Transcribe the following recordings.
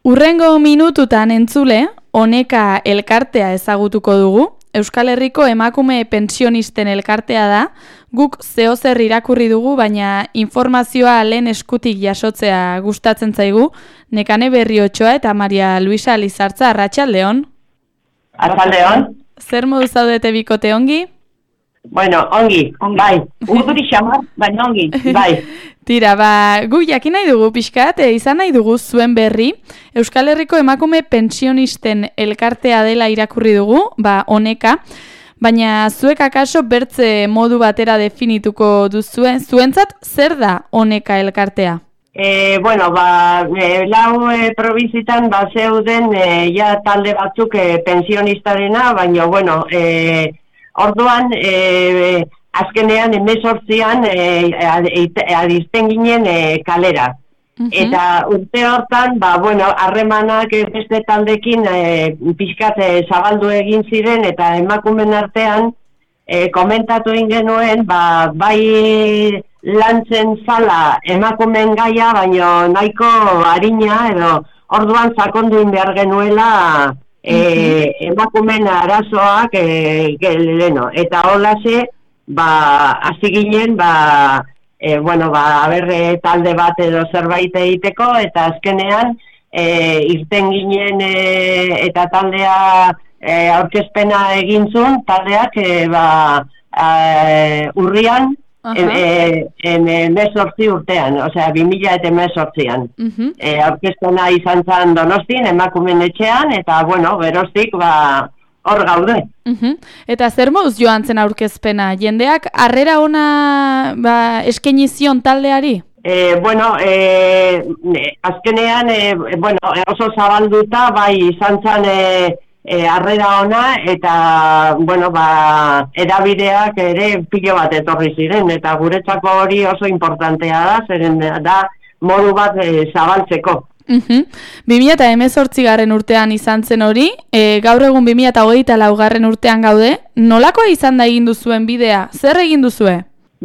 Hurrengo minututan entzule, Oneka elkartea ezagutuko dugu. Euskal Herriko emakume pensionisten elkartea da. Guk zeozer irakurri dugu, baina informazioa lehen eskutik jasotzea gustatzen zaigu. Nekane Berriotxoa eta Maria Luisa Lizartza, arratsaldeon. Arratsaldeon. Zer modu zaudete bikote, ongi? Bueno, ongi, bai. Urduri xamar, baina ongi, bai. Tira, gu jakin nahi dugu pixkat, izan nahi dugu zuen berri. Euskal Herriko emakume pensionisten elkartea dela irakurri dugu, Oneka. Baina zuek akaso bertze modu batera definituko duzuen, zuentzat zer da Oneka elkartea? Bueno, lau probizitan zeuden ja talde batzuk pensionistarena, baina, bueno, orduan, azkenean 18an adizten ginen kalera. Eta urte hortan, harremanak beste taldekin pixkat zabaldu egin ziren, eta emakumen artean komentatu genuen, bai lantzen zala emakumen gaia, baina nahiko harina, edo orduan sakonduin behar genuela emakumen arazoak leno. Eta holase, hasi ginen, talde bat edo zerbait egiteko, eta azkenean irten ginen eta taldea aurkezpena egin zuen, taldeak urrian, 18 urtean, osea 2018an. Aurkezpena izan zen Donostin, emakumen etxean, eta geroztik hor gaude. Eta zer moduz joan zen aurkezpena? Jendeak harrera ona eskaini zion taldeari? Azkenean oso zabalduta izan zen harrera ona, eta erabideak ere pilo bat etorri ziren, eta guretzako hori oso importantea da, zeren da modu bat zabaltzeko. 2018 urtean izan zen hori, gaur egun 2024 urtean gaude, nolakoa izan da egin duzuen bidea? Zer egin duzue?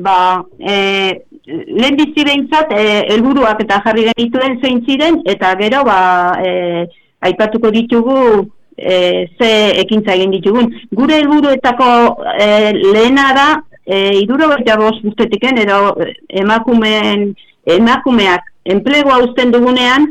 Lehen bizi behintzat, helburuak eta jarri genituen zein ziren, eta gero aipatuko ditugu ze ekintza egin ditugun. Gure helburuetako lehena da, 75 urtetiken, edo emakumeak enplegua uzten dugunean,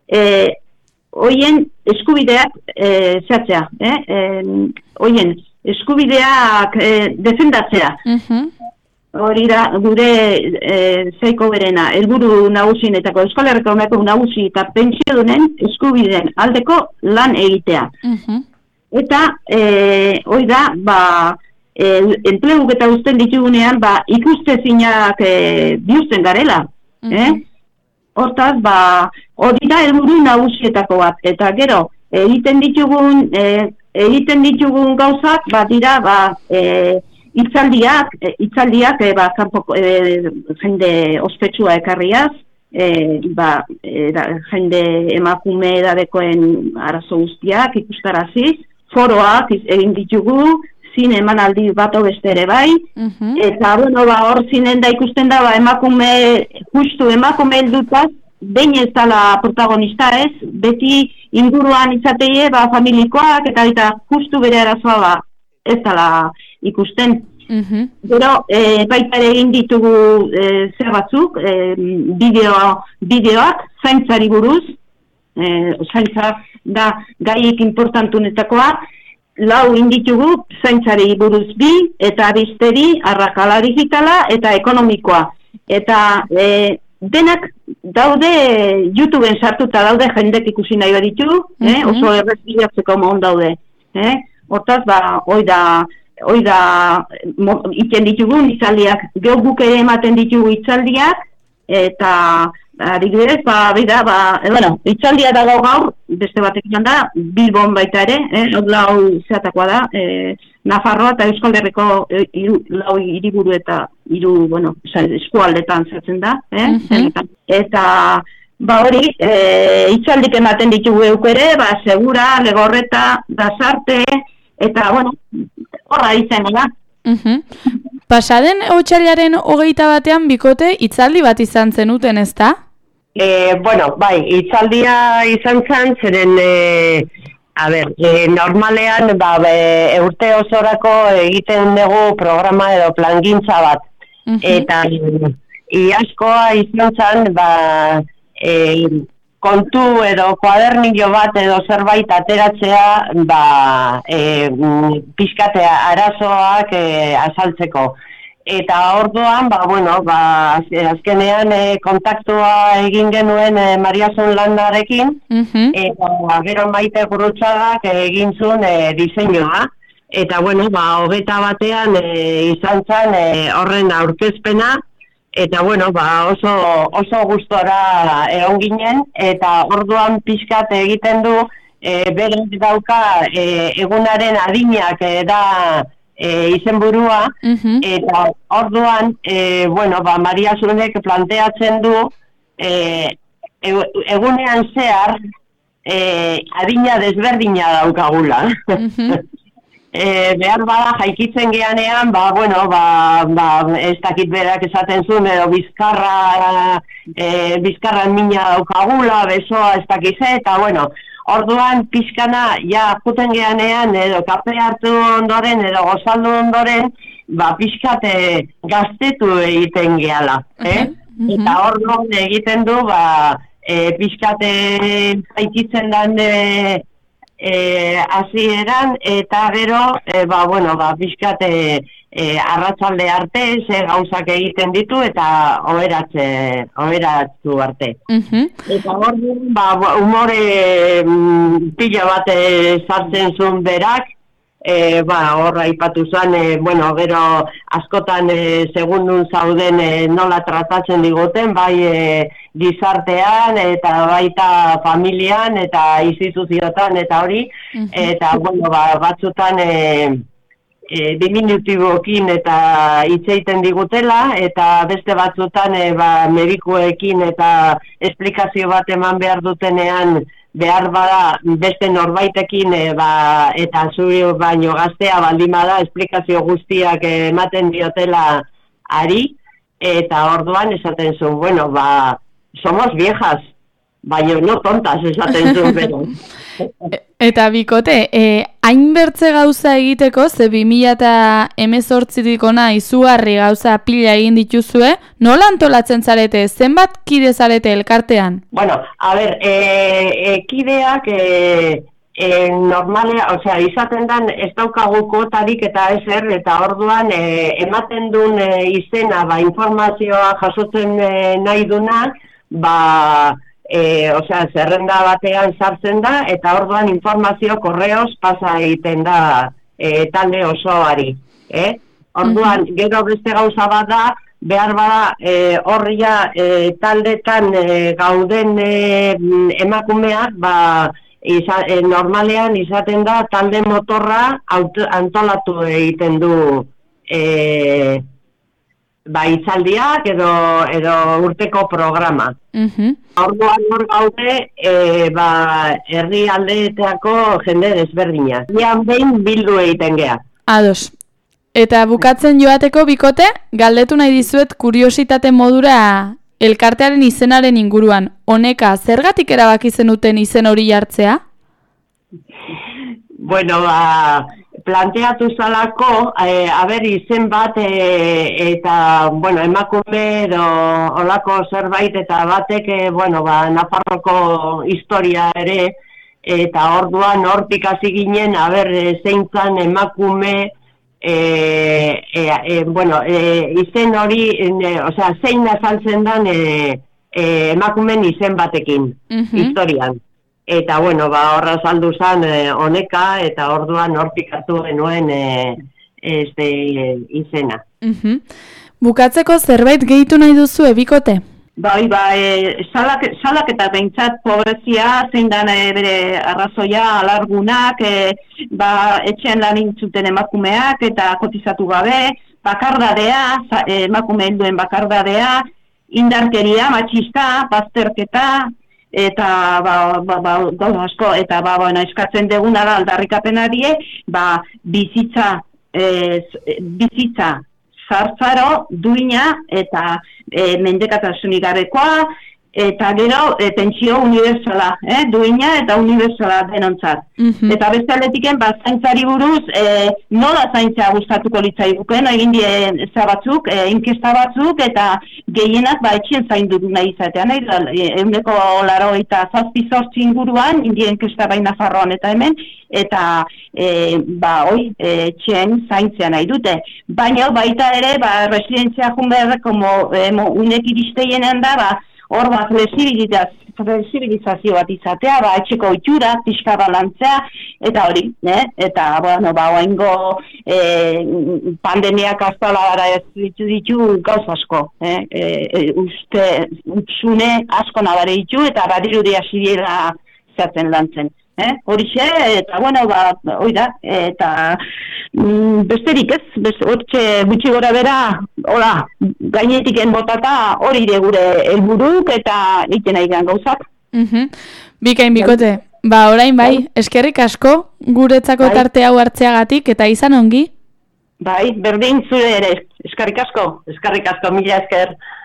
hoien eskubideak zehatzea, hoien eskubideak defendatzea. Hori da gure zeiko berena, helburu nagusienetako, Euskal Herriko emakume nagusi eta pentsiodunen eskubideen aldeko lan egitea. Eta hori da, enpleguk eta uzten ditugunean, ikustezinak bihurtzen garela. Hortaz, hori da helburu nagusietako bat. Eta gero, egiten ditugun gauzak, dira, Itzaldiak, jende ospetsua ekarriaz, jende emakume edadekoen arazo guztiak ikustaraziz, foroak egin ditugu, zine emanaldi bat beste ere bai, eta hor zinen da ikusten da emakume heldutaz, behin ez dala protagonista ez, beti inguruan izateie familikoak, eta justu bere arazoa ez dala ikusten. Gero, baita ere egin ditugu zer batzuk, bideoak, zaintzari buruz, zaintza da gaiik importantunetakoa, 4 inditugu zaintzari buruz 2, eta besteri arrakala digitala eta ekonomikoa. Eta denak daude, YouTubeen sartuta daude, jendek ikusi nahi baditu, oso errezilatzeko mon daude. Hortaz, hoi da iten ditugun itzaldiak, geoguk ere ematen ditugu itzaldiak, eta adibidez, itzaldia dago gaur, beste batek izan da, Bilbon baita ere, lau zeatakoa da, Nafarroa eta Euskal Herriko lau hiriburu eta eskualdetan zehatzen da, eta hori, itzaldik ematen ditugu euk ere, Segura, Legorreta, Dasarte, eta, horra izan da. Pasaden otsailaren 21 bikote itzaldi bat izan zenuten, ezta? Bueno, bai, hitzaldia izan zen, zeren, normalean, urte osorako egiten dugu programa edo plangintza bat. Eta iazkoa izan zen, kontu edo kuadernillo bat edo zerbait ateratzea, pixkatea arazoak azaltzeko. Eta orduan, azkenean kontaktua egin genuen Mariason Landarekin, eta gero Maite Gurutxagak egin zuen diseinua. Eta, 21 izan zen horren aurkezpena, eta, oso gustora egon ginen, eta orduan pixkat egiten du, berak dauka egunaren adinak da izenburua, eta orduan, Maria Zunek planteatzen du, egunean zehar, adina desberdina daukagula. Behar bada jaikitzen geanean, ez dakit berak esaten zuen, edo bizkarran mina daukagula, besoa ez dakize, eta orduan pixkana, juten geanean, edo kafe hartu ondoren, edo gozaldu ondoren, pixkate gaztetu egiten gehala. Eta orduan egiten du, pixkate jaikitzen dan hasieran, eta gero, pixkate arratsalde arte, gauzak egiten ditu, eta oheratu arte. Eta orduan, umore pila bat sartzen zuen berak, horra ipatu zen, gero askotan segundun zauden nola tratatzen diguten, bai gizartean, eta baita familian, eta instituziotan, eta hori, eta batzutan diminutiboekin eta hitz egiten digutela, eta beste batzutan medikuekin eta esplikazio bat eman behar dutenean, behar bada beste norbaitekin eta zuri baino gaztea baldin bada esplikazio guztiak ematen diotela ari, eta orduan esaten zuen, somos viejas, baina no tontas esaten zuen, pero. Eta bikote, hainbertze gauza egiteko, ze 2018tik ona izugarri gauza pila egin dituzue, nola antolatzen zarete, zenbat kide zarete elkartean? Kideak normalea, izaten dan ez daukagu kuotarik eta ezer, eta orduan ematen duen izena, informazioa jasotzen nahi duna, zerrenda batean sartzen da, eta orduan informazio korreoz pasa egiten da talde osoari. Orduan, gero beste gauza bat da, behar bada horria taldetan gauden emakumeak, normalean izaten da talde motorra antolatu egiten du hitzaldiak edo urteko programa. Orduan hor gaude, herri aldeetako jende desberdinak. Ian behin bildu egiten gea. Ados. Eta bukatzen joateko bikote, galdetu nahi dizuet kuriositate modura elkartearen izenaren inguruan. Honeka, zergatik erabaki zenuten izen hori jartzea? Planteatu zalako, izen bat, eta, emakume edo olako zerbait, eta batek, Nafarroko historia ere, eta orduan hortik hasi ginen, zeintzan emakume, izen hori, zein azaltzen dan emakumen izen batekin, historian. Eta, horra saldu zen honeka, eta orduan hortik hartu genuen izena. Bukatzeko zerbait gehitu nahi duzu ebikote? Salaketa behintzat pobrezia, zein dan bere arrazoia, alargunak, etxean lan intzuten emakumeak, eta kotizatu gabe, bakardadea, emakume helduen bakardadea, indarkeria, matxista, bazterketa, eta asko, eta eskatzen deguna da aldarrikapenari, bizitza zartzaro, duina, eta mendekatasunik gabekoa, eta gero pentsio universala, duina eta universala denontzat. Eta beste aldetiken, zaintzari buruz, nola zaintza gustatuko litzaiguken, egin die batzuk, inkesta batzuk, eta gehienak etxien zaindu nahi izatean, 87 inguruan, indie inkesta baina Nafarroan eta hemen, eta etxien zaintzea nahi dute. Baina baita ere, residentzia junberreko unek iristeienean da, hor flexibilizazio bat izatea, etxeko itxura, pixka balantzea, eta hori, eta, oaingo pandemiak aztalara ez ditu gauz asko, utzune asko nabare ditu, eta badirudi hasiera zaten lantzen. Horixe, eta hori da, eta besterik ez, hortxe gutxi gora bera, gainetik botata hori ere gure helburuk eta egiten nahi gauzak. Bikain bikote, orain bai, eskerrik asko guretzako tarte hau hartzeagatik eta izan ongi? Bai, berdin zure ere, eskerrik asko, mila esker.